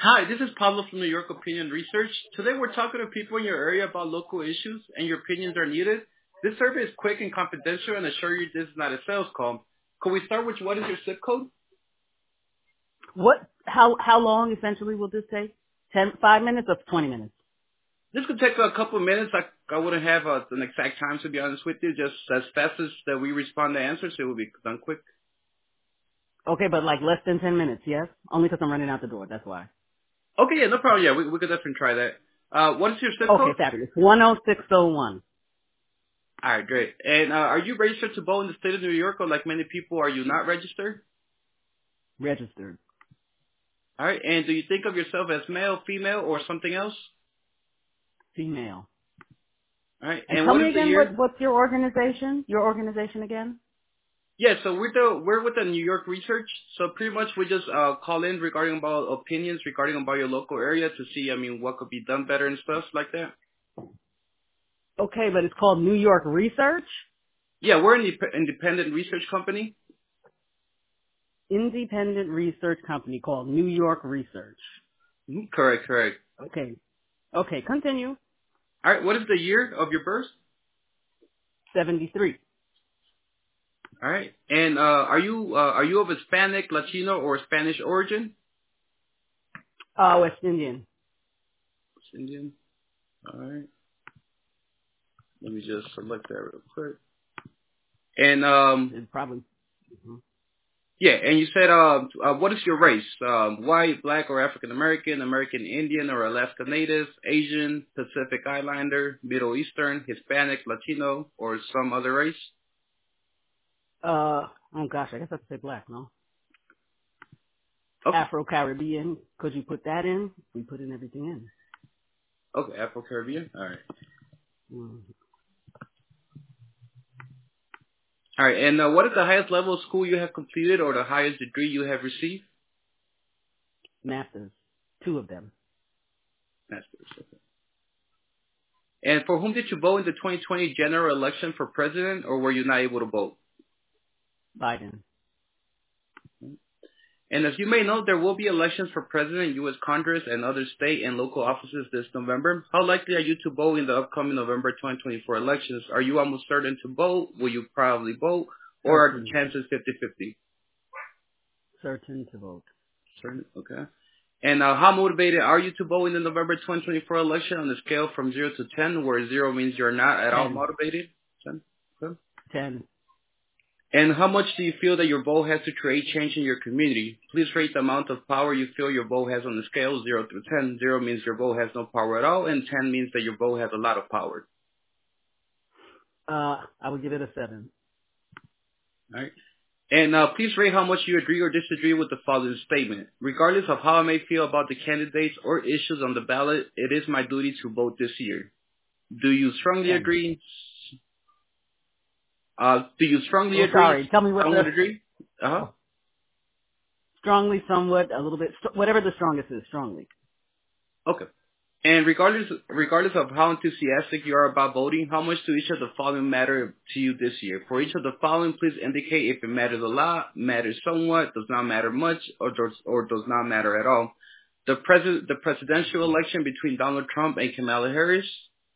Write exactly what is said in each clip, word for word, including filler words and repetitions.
Hi, this is Pablo from New York Opinion Research. Today we're talking to people in your area about local issues and your opinions are needed. This survey is quick and confidential and I assure you this is not a sales call. Could we start with what is your zip code? What? How how long essentially will this take? Ten, five minutes or twenty minutes? This could take a couple of minutes. I, I wouldn't have uh, an exact time to be honest with you. Just as fast as that we respond to answers, it will be done quick. Okay, but like less than ten minutes, yes? Only because I'm running out the door. That's why. Okay, yeah, no problem. Yeah, we, we could definitely try that. Uh, what is your zip Okay, code? fabulous. One oh six oh one. All right, great. And uh, are you registered to vote in the state of New York, or like many people, are you not registered? Registered. All right. And do you think of yourself as male, female, or something else? Female. All right. And And tell what me is the again, year? what what's your organization? Your organization again? Yeah. So we're the we're with the New York Research. So pretty much we just uh call in regarding about opinions regarding about your local area to see, I mean, what could be done better and stuff like that. Okay, but it's called New York Research? Yeah, we're an indep- independent research company. Independent research company called New York Research. Mhm. Correct. Correct. Okay. Okay, continue. All right. What is the year of your birth? seventy-three. All right. And uh, are you uh, are you of Hispanic, Latino, or Spanish origin? Uh, West Indian. Indian. All right. Let me just select that real quick. And um, It's probably. Mhm. yeah, and you said, uh, uh, what is your race? Um, white, black, or African American, American Indian, or Alaska Native, Asian, Pacific Islander, Middle Eastern, Hispanic, Latino, or some other race? Uh, oh gosh, I guess I have to say black, no? Okay, Afro-Caribbean. Could you put that in? We put in everything in. okay, Afro Caribbean. All right, Mm. all right. And uh, what is the highest level of school you have completed, or the highest degree you have received? Masters. Two of them. Master's. Okay. And for whom did you vote in the twenty twenty general election for president, or were you not able to vote? Biden. And as you may know, there will be elections for president, U S Congress, and other state and local offices this November. How likely are you to vote in the upcoming November twenty twenty-four elections? Are you almost certain to vote? Will you probably vote? Or are the Certain. chances fifty-fifty? Certain to vote. Certain, okay. And uh, how motivated are you to vote in the November twenty twenty-four election on a scale from zero to ten, where zero means you're not at all Ten. motivated? ten, okay. Ten. And how much do you feel that your vote has to create change in your community? Please rate the amount of power you feel your vote has on the scale, zero through ten. zero means your vote has no power at all, and ten means that your vote has a lot of power. Uh, I would give it a seven. All right? And uh, please rate how much you agree or disagree with the following statement. Regardless of how I may feel about the candidates or issues on the ballot, it is my duty to vote this year. Do you strongly Ten. agree? Uh, do you strongly Oh, agree? sorry. Tell me what Somewhat the agree? Uh-huh. strongly, somewhat, a little bit, st- whatever the strongest is. Strongly. Okay. And regardless regardless of how enthusiastic you are about voting, how much do each of the following matter to you this year? For each of the following, please indicate if it matters a lot, matters somewhat, does not matter much, or does, or does not matter at all. The president, the presidential election between Donald Trump and Kamala Harris,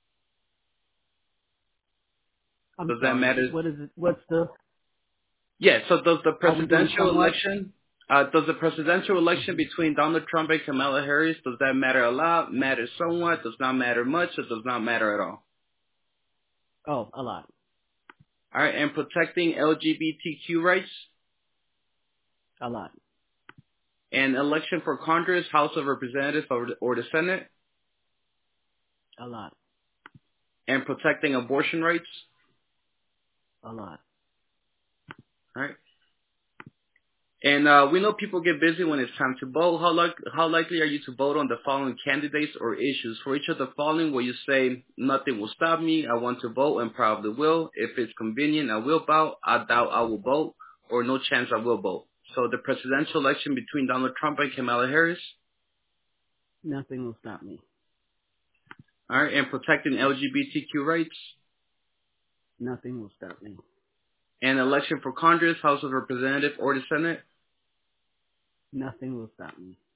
I'm does that sorry. matter? What is it? What's the? Yeah. So does the Are we doing presidential somewhat? election, uh, does the presidential election Mhm. between Donald Trump and Kamala Harris, does that matter a lot, matter somewhat, does not matter much, or does not matter at all? Oh, a lot. All right, and protecting L G B T Q rights A lot. and election for Congress, House of Representatives, or the, or the Senate, A lot. and protecting abortion rights. A lot. All right. And uh, we know people get busy when it's time to vote. How, like, how likely are you to vote on the following candidates or issues? For each of the following, will you say, nothing will stop me, I want to vote and probably will. If it's convenient, I will vote. I doubt I will vote. Or no chance I will vote. So the presidential election between Donald Trump and Kamala Harris. Nothing will stop me. All right. And protecting L G B T Q rights. Nothing will stop me. And election for Congress, House of Representatives, or the Senate. Nothing will stop me.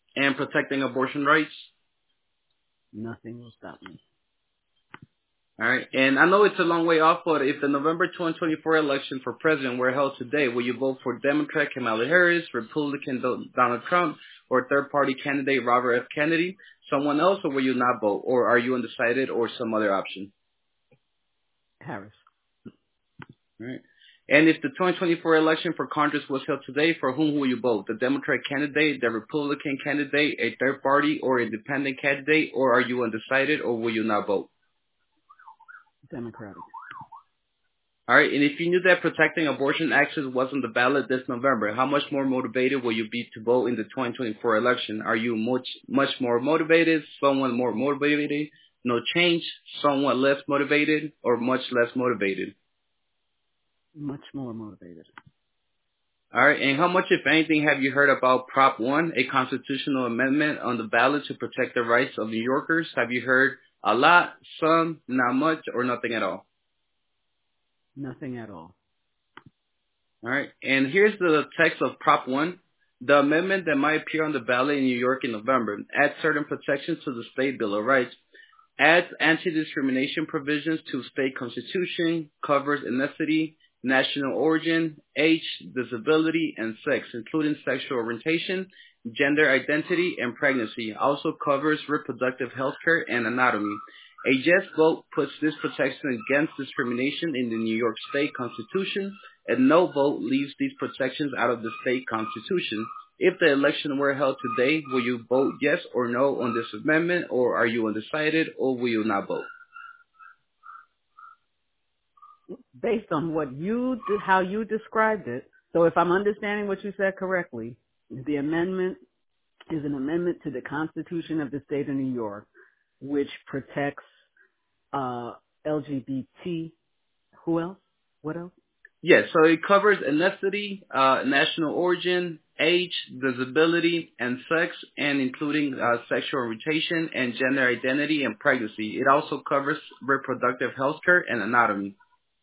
And protecting abortion rights? Nothing will stop me. All right. And I know it's a long way off, but if the November twenty twenty-four election for president were held today, will you vote for Democrat Kamala Harris, Republican Donald Trump, or third-party candidate Robert F. Kennedy, someone else, or will you not vote? Or are you undecided or some other option? Harris. All right. And if the twenty twenty-four election for Congress was held today, for whom will you vote? The Democrat candidate, the Republican candidate, a third party or independent candidate, or are you undecided or will you not vote? Democratic. All right. And if you knew that protecting abortion access was on the ballot this November, how much more motivated will you be to vote in the twenty twenty-four election? Are you much, much more motivated, somewhat more motivated, no change, somewhat less motivated, or much less motivated? Much more motivated. All right. And how much, if anything, have you heard about Prop one, a constitutional amendment on the ballot to protect the rights of New Yorkers? Have you heard a lot, some, not much, or nothing at all? Nothing at all. All right. And here's the text of Prop one. The amendment that might appear on the ballot in New York in November adds certain protections to the state Bill of Rights, adds anti-discrimination provisions to state constitution, covers ethnicity, national origin, age, disability, and sex, including sexual orientation, gender identity, and pregnancy. Also covers reproductive health care and anatomy. A yes vote puts this protection against discrimination in the New York State Constitution. A no vote leaves these protections out of the state constitution. If the election were held today, will you vote yes or no on this amendment, or are you undecided, or will you not vote? Based on what you, how you described it, so if I'm understanding what you said correctly, the amendment is an amendment to the Constitution of the state of New York, which protects uh, L G B T. Who else? What else? Yes, so it covers ethnicity, uh, national origin, age, disability, and sex, and including uh, sexual orientation and gender identity and pregnancy. It also covers reproductive health care and anatomy.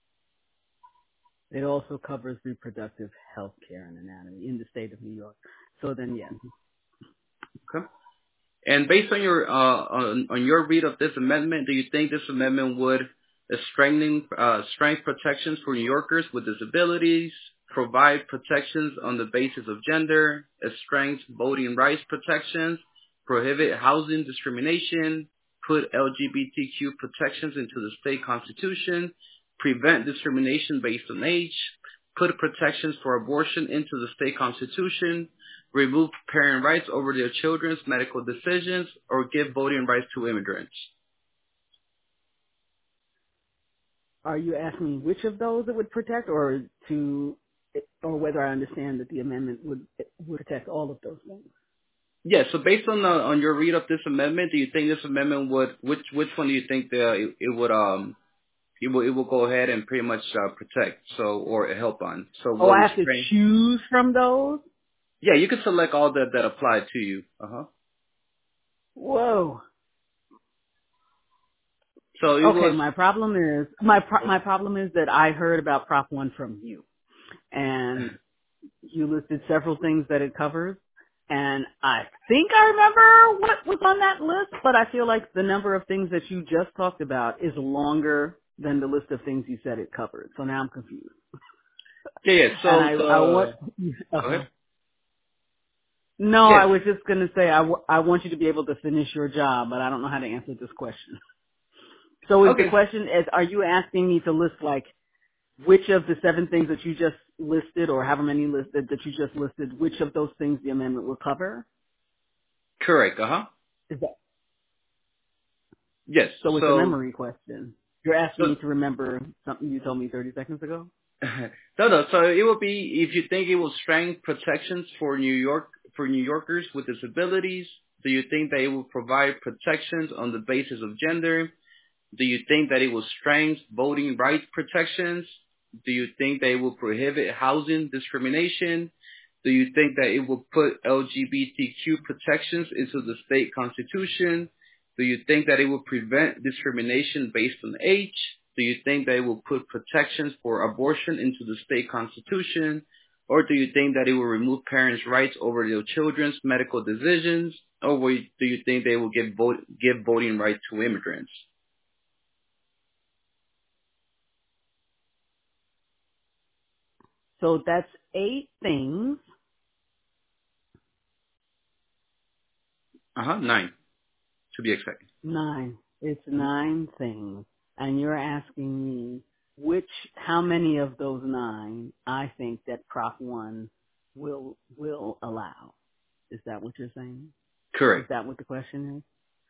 It also covers reproductive health care and anatomy in the state of New York. So then, yes. Okay. And based on your uh, on, on your read of this amendment, do you think this amendment would uh, strengthen uh, strength protections for New Yorkers with disabilities, provide protections on the basis of gender, strength voting rights protections, prohibit housing discrimination, put L G B T Q protections into the state constitution, prevent discrimination based on age, put protections for abortion into the state constitution, remove parent rights over their children's medical decisions, or give voting rights to immigrants? Are you asking which of those it would protect, or to, or whether I understand that the amendment would would protect all of those things? Yeah. So based on the, on your read of this amendment, do you think this amendment would which which one do you think the it, it would um it will it will go ahead and pretty much uh, protect so or help on? So Oh, I have strength, to choose from those? Yeah, you can select all that that apply to you. Uh huh. Whoa. So it Okay, was my problem is my pro- my problem is that I heard about Prop one from you, and you listed several things that it covers, and I think I remember what was on that list, but I feel like the number of things that you just talked about is longer than the list of things you said it covered. So now I'm confused. yeah yeah. So and I, the, I want. go ahead. No, Yes. I was just going to say I, w- I want you to be able to finish your job, but I don't know how to answer this question. So is Okay. the question is, are you asking me to list like which of the seven things that you just listed, or however many listed that you just listed, which of those things the amendment will cover? Correct. Uh huh. Is that Yes. so? It's a So memory question. You're asking so me to remember something you told me thirty seconds ago. no no. So it will be if you think it will strengthen protections for New York for New Yorkers with disabilities. Do you think that it will provide protections on the basis of gender? Do you think that it will strengthen voting rights protections? Do you think that it will prohibit housing discrimination? Do you think that it will put L G B T Q protections into the state constitution? Do you think that it will prevent discrimination based on age? Do you think that it will put protections for abortion into the state constitution? Or do you think that it will remove parents' rights over their children's medical decisions? Or will- do you think they will give, vote, give voting rights to immigrants? So that's eight things. Uh-huh, nine, to be exact. Nine. It's nine things. And you're asking me which, how many of those nine I think that Prop one will, will allow. Is that what you're saying? Is Correct. that what the question is?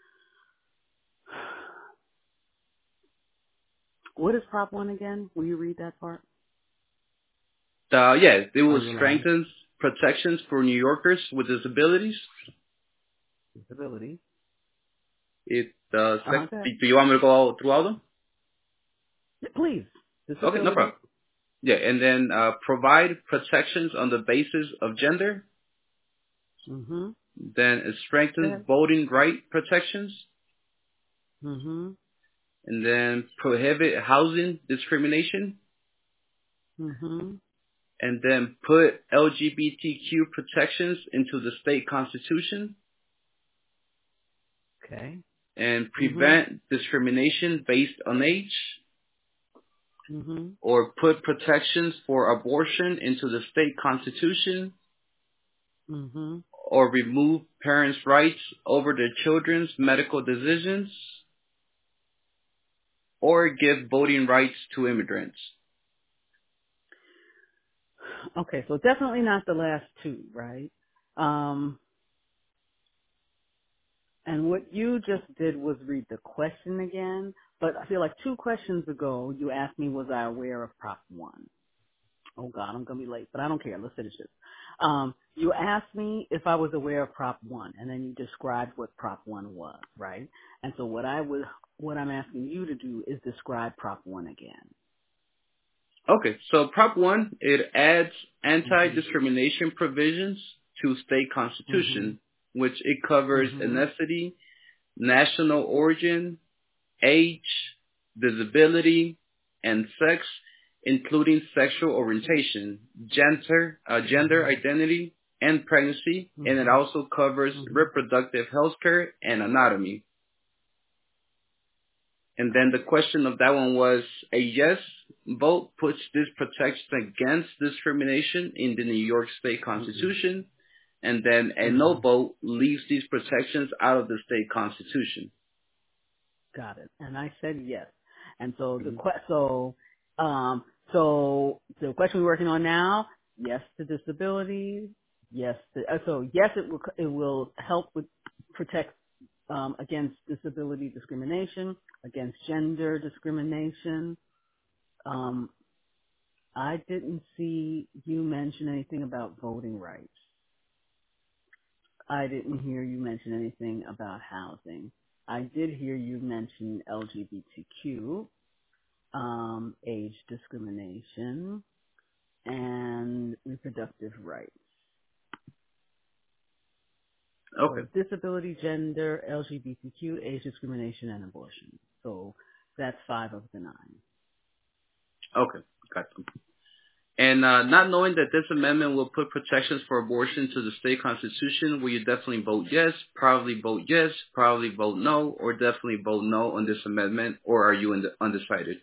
What is Prop one again? Will you read that part? Uh, yeah, it Are will you allowed? strengthen protections for New Yorkers with disabilities. Disability. It uh, Uh-huh, sec- go ahead. do you want me to go through all of them? Please. Okay, no Disability. problem. Yeah, and then uh, provide protections on the basis of gender. Mm-hmm. Then it Go strengthens ahead. voting right protections. Mm-hmm. And then prohibit housing discrimination. Mm-hmm. And then put L G B T Q protections into the state constitution. Okay. And Mm-hmm. prevent discrimination based on age. Mm-hmm. Or put protections for abortion into the state constitution. Mm-hmm. Or remove parents' rights over their children's medical decisions. Or give voting rights to immigrants. Okay, so definitely not the last two, right? Um, and what you just did was read the question again, but I feel like two questions ago you asked me was I aware of Prop one. Oh God, I'm gonna be late, but I don't care. Let's finish this. Um, you asked me if I was aware of Prop one, and then you described what Prop one was, right? And so what I was, what I'm asking you to do is describe Prop one again. Okay, so Prop one, it adds Mhm. anti-discrimination provisions to state Mhm. constitution, which it covers Mhm. ethnicity, national origin, age, disability, and sex, including sexual orientation, gender, uh, gender Mhm. identity, and pregnancy, and it Mhm. also covers Mhm. reproductive health care and anatomy. And then the question of that one was a yes vote puts this protection against discrimination in the New York State Mhm. Constitution. And then a no Mhm. vote leaves these protections out of the state constitution. Got it. And I said yes. And so the hmm que- so um so the question we're working on now, yes to disability, yes to, uh, so yes it will it will help with protect um against disability discrimination, against gender discrimination. Um I didn't see you mention anything about voting rights. I didn't hear you mention anything about housing. I did hear you mention L G B T Q, um, age discrimination, and reproductive rights. Okay. So disability, gender, L G B T Q, age discrimination, and abortion. So that's five of the nine. Okay. Got you. And uh, not knowing that this amendment will put protections for abortion to the state constitution, will you definitely vote yes, probably vote yes, probably vote no, or definitely vote no on this amendment, or are you in the undecided?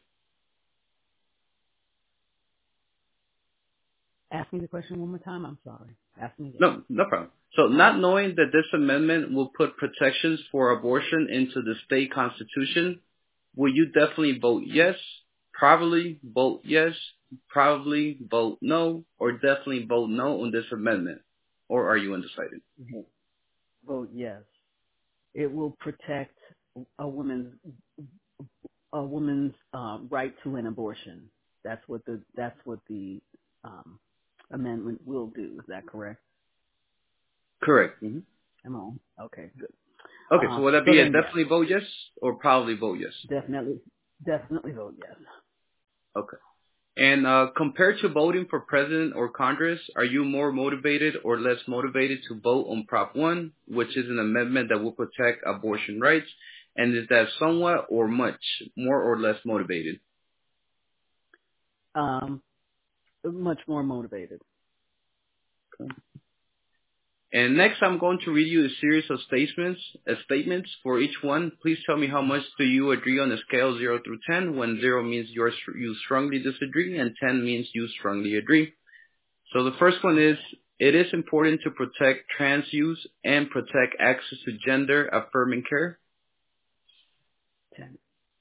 Ask me the question one more time. I'm sorry. Ask me again. No, no problem. So not knowing that this amendment will put protections for abortion into the state constitution, will you definitely vote yes, probably vote yes, probably vote no, or definitely vote no on this amendment? Or are you undecided? Vote vote yes. It will protect a woman's a woman's uh, right to an abortion. That's what the that's what the um, amendment will do. Is that correct? Correct. hmm Am I on? Okay, good. Okay, so Uh, would that so be a then, yes, definitely vote yes or probably vote yes? definitely, definitely vote yes. Okay. And uh, compared to voting for president or Congress, are you more motivated or less motivated to vote on Prop one, which is an amendment that will protect abortion rights? And is that somewhat or much more or less motivated? Um, much more motivated. And next, I'm going to read you a series of statements. Uh, statements for each one. Please tell me how much do you agree on a scale zero through ten. When zero means you're, you strongly disagree, and ten means you strongly agree. So the first one is: it is important to protect trans youth and protect access to gender affirming care. ten.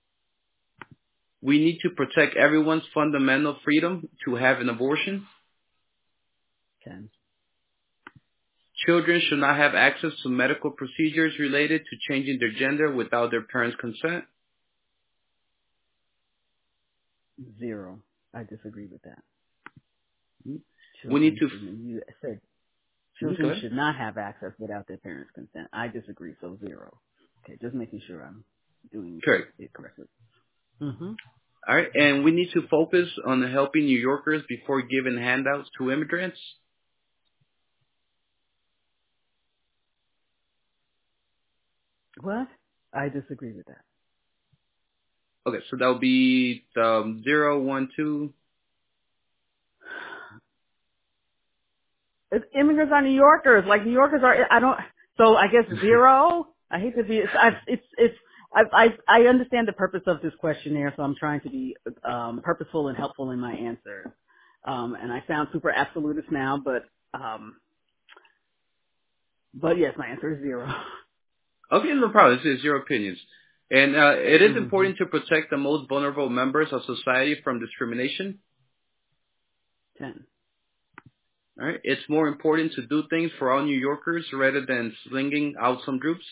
We need to protect everyone's fundamental freedom to have an abortion. ten. Children should not have access to medical procedures related to changing their gender without their parents' consent. Zero. I disagree with that. We need to. Children, you said children should not have access without their parents' consent. I disagree, so zero. Okay, just making sure I'm doing Correct. it correctly. Mm-hmm. All right, and we need to focus on helping New Yorkers before giving handouts to immigrants. What? I disagree with that. Okay, so that would be um, zero, one, two. It's immigrants are New Yorkers. Like New Yorkers are. I don't. So I guess zero. I hate to be. It's. I, it's. It's. I, I. I understand the purpose of this questionnaire, so I'm trying to be um, purposeful and helpful in my answers. Um, and I sound super absolutist now, but. Um, but yes, my answer is zero. Okay, no problem. This is your opinions. And uh, it is Mm-hmm. important to protect the most vulnerable members of society from discrimination. ten. All right. It's more important to do things for all New Yorkers rather than slinging out some groups.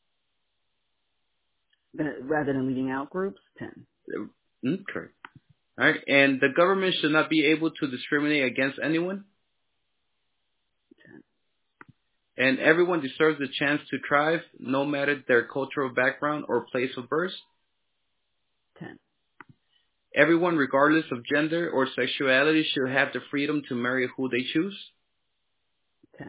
Rather than leaving out groups, ten. Mm, correct. All right. And the government should not be able to discriminate against anyone. ten. And everyone deserves the chance to thrive, no matter their cultural background or place of birth. ten. Everyone, regardless of gender or sexuality, should have the freedom to marry who they choose. ten.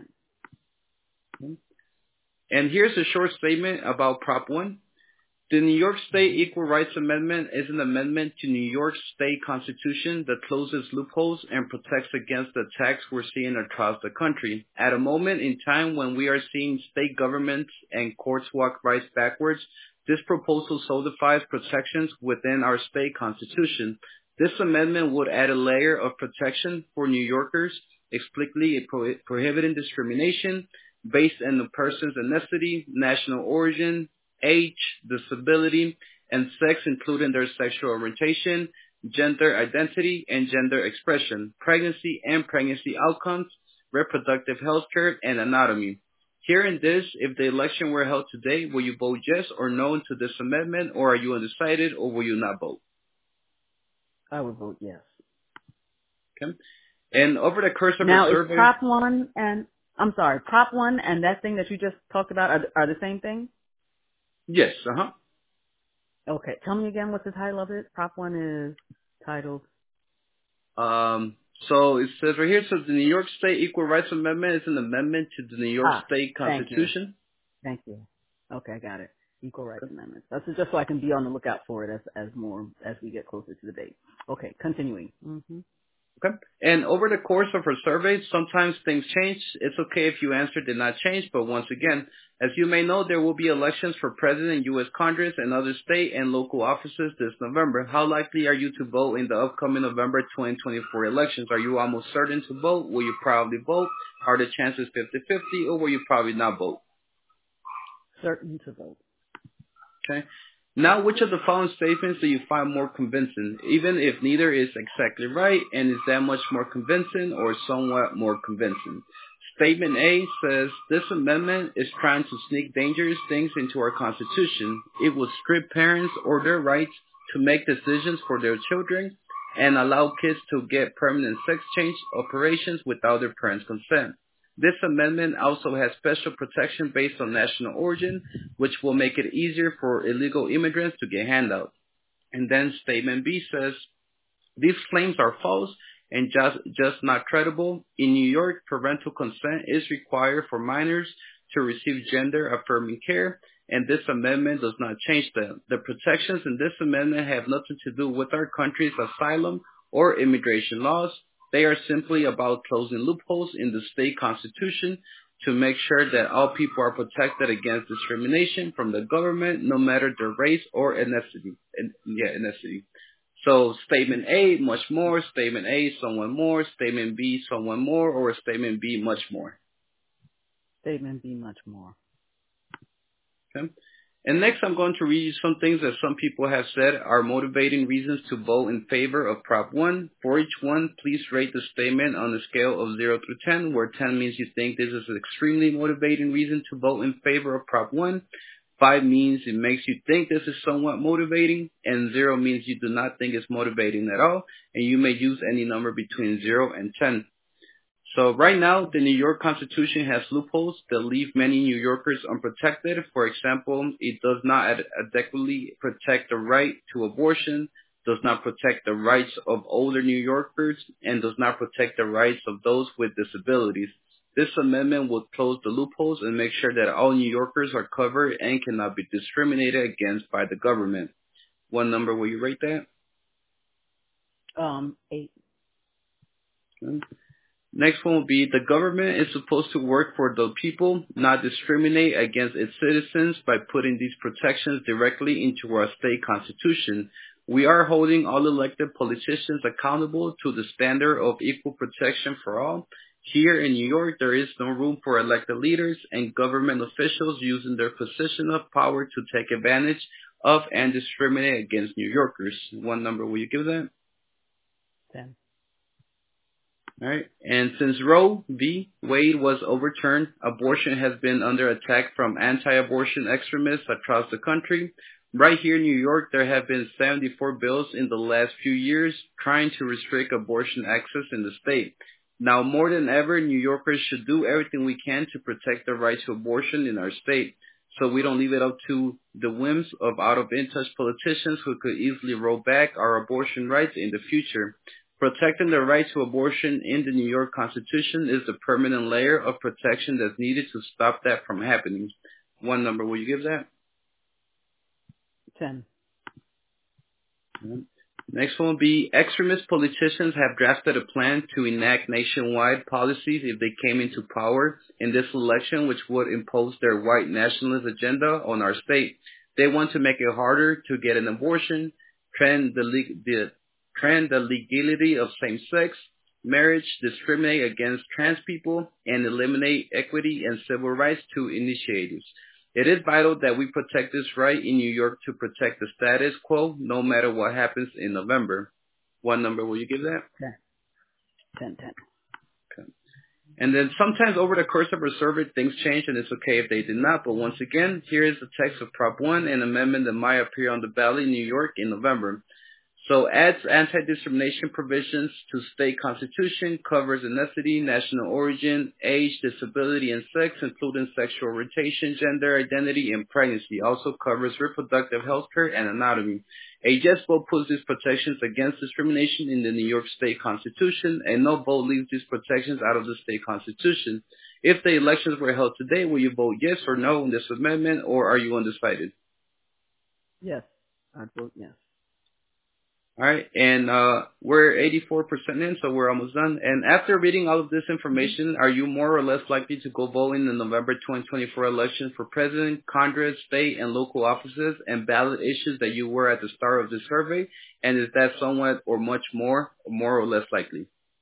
And here's a short statement about Prop one. The New York State Equal Rights Amendment is an amendment to New York State Constitution that closes loopholes and protects against the attacks we're seeing across the country. At a moment in time when we are seeing state governments and courts walk rights backwards, this proposal solidifies protections within our state constitution. This amendment would add a layer of protection for New Yorkers, explicitly pro- prohibiting discrimination based on the person's ethnicity, national origin, age, disability, and sex, including their sexual orientation, gender identity, and gender expression, pregnancy and pregnancy outcomes, reproductive health care, and anatomy. Hearing this, if the election were held today, will you vote yes or no to this amendment, or are you undecided, or will you not vote? I would vote yes. Okay. And over the course of now, a survey... Now, is Prop one and... I'm sorry, Prop one and that thing that you just talked about are, are the same thing? Yes, uh-huh. Okay, tell me again what the title of it. Prop one is titled... Um, so it says right here, so the New York State Equal Rights Amendment is an amendment to the New York ah, State Constitution. Thank you. Thank you. Okay, I got it. Equal Rights Amendment. That's just so I can be on the lookout for it as as more as we get closer to the date. Okay, continuing. Mm-hmm. Okay. And over the course of our survey, sometimes things change. It's okay if you answer did not change, but once again, as you may know, there will be elections for President, U S Congress, and other state and local offices this November. How likely are you to vote in the upcoming November twenty twenty-four elections? Are you almost certain to vote? Will you probably vote? Are the chances fifty-fifty, or will you probably not vote? Certain to vote. Okay. Now, which of the following statements do you find more convincing, even if neither is exactly right, and is that much more convincing or somewhat more convincing? Statement A says, this amendment is trying to sneak dangerous things into our Constitution. It will strip parents or their rights to make decisions for their children and allow kids to get permanent sex change operations without their parents' consent. This amendment also has special protection based on national origin, which will make it easier for illegal immigrants to get handouts. And then statement B says, these claims are false and just, just not credible. In New York, parental consent is required for minors to receive gender-affirming care, and this amendment does not change them. The protections in this amendment have nothing to do with our country's asylum or immigration laws. They are simply about closing loopholes in the state constitution to make sure that all people are protected against discrimination from the government, no matter their race or ethnicity. And, yeah, ethnicity. So statement A, much more. Statement A, someone more. Statement B, someone more. Or statement B, much more. Statement B, much more. Okay. And next, I'm going to read you some things that some people have said are motivating reasons to vote in favor of Prop one. For each one, please rate the statement on a scale of zero through ten, where ten means you think this is an extremely motivating reason to vote in favor of Prop one. five means it makes you think this is somewhat motivating, and zero means you do not think it's motivating at all, and you may use any number between zero and ten. So right now, the New York Constitution has loopholes that leave many New Yorkers unprotected. For example, it does not ad- adequately protect the right to abortion, does not protect the rights of older New Yorkers, and does not protect the rights of those with disabilities. This amendment will close the loopholes and make sure that all New Yorkers are covered and cannot be discriminated against by the government. What number will you rate that? Um, eight. Okay. Next one will be the government is supposed to work for the people, not discriminate against its citizens by putting these protections directly into our state constitution. We are holding all elected politicians accountable to the standard of equal protection for all. Here in New York, there is no room for elected leaders and government officials using their position of power to take advantage of and discriminate against New Yorkers. What number will you give that? Ten. All right. And since Roe v. Wade was overturned, abortion has been under attack from anti-abortion extremists across the country. Right here in New York, there have been seventy-four bills in the last few years trying to restrict abortion access in the state. Now, more than ever, New Yorkers should do everything we can to protect the right to abortion in our state, so we don't leave it up to the whims of out-of-in-touch politicians who could easily roll back our abortion rights in the future. Protecting the right to abortion in the New York Constitution is the permanent layer of protection that's needed to stop that from happening. What number will you give that? Ten. Mm-hmm. Next one will be extremist politicians have drafted a plan to enact nationwide policies if they came into power in this election, which would impose their white nationalist agenda on our state. They want to make it harder to get an abortion, trend the, le- the trend the legality of same-sex marriage, discriminate against trans people, and eliminate equity and civil rights to initiatives. It is vital that we protect this right in New York to protect the status quo, no matter what happens in November. What number will you give that? Ten. Ten, ten. Okay. And then sometimes over the course of our survey, things change, and it's okay if they did not. But once again, here is the text of Prop one, an amendment that might appear on the ballot in New York in November. So adds anti-discrimination provisions to state constitution, covers ethnicity, national origin, age, disability, and sex, including sexual orientation, gender identity, and pregnancy. Also covers reproductive health care and anatomy. A yes vote puts these protections against discrimination in the New York State Constitution, and no vote leaves these protections out of the state constitution. If the elections were held today, will you vote yes or no on this amendment, or are you undecided? Yes. I'd vote yes. All right, and uh, we're eighty-four percent in, so we're almost done. And after reading all of this information, are you more or less likely to go vote in the November twenty twenty-four election for president, Congress, state, and local offices and ballot issues that you were at the start of the survey? And is that somewhat or much more, or more or less likely?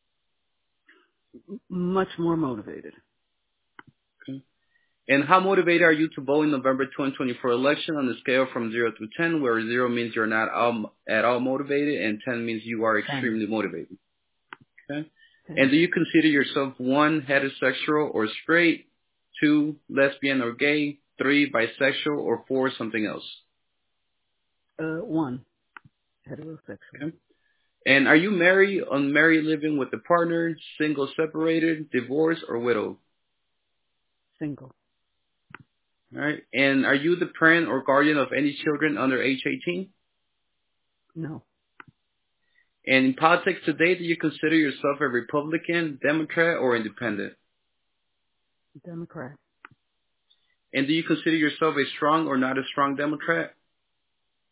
Much more motivated. Okay. And how motivated are you to vote in November twenty twenty-four election on the scale from zero to ten, where zero means you're not all, at all motivated and ten means you are extremely ten. Motivated? Okay. ten. And do you consider yourself one, heterosexual or straight, two, lesbian or gay, three, bisexual, or four, something else? Uh, one, heterosexual. Okay. And are you married, unmarried, living with a partner, single, separated, divorced, or widowed? Single. All right. And are you the parent or guardian of any children under age eighteen? No. And in politics today, do you consider yourself a Republican, Democrat, or Independent? Democrat. And do you consider yourself a strong or not a strong Democrat?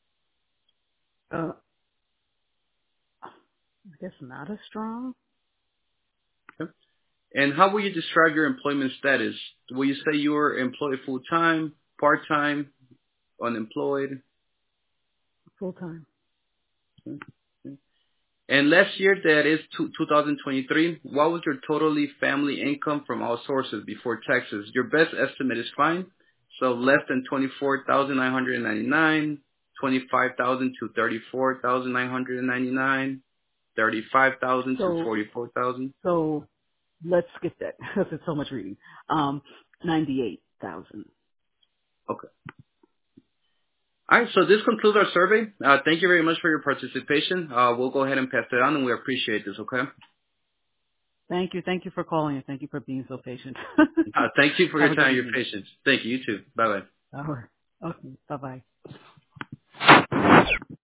Uh, I guess not as strong. And how will you describe your employment status? Will you say you were employed full-time, part-time, unemployed? Full time. And last year, that is two, twenty twenty-three, what was your totally family income from all sources before taxes? Your best estimate is fine. So less than twenty-four thousand nine hundred ninety-nine, twenty-five thousand to thirty-four thousand nine hundred ninety-nine, thirty-five thousand to So, forty-four thousand. so let's skip that because it's so much reading. Um, ninety-eight thousand. Okay. All right, so this concludes our survey. Uh, thank you very much for your participation. Uh, we'll go ahead and pass it on, and we appreciate this, okay? Thank you. Thank you for calling and thank you for being so patient. Uh, thank you for Have your a good time and your evening. patience. Thank you. You too. Bye-bye. All right. Okay. Bye bye.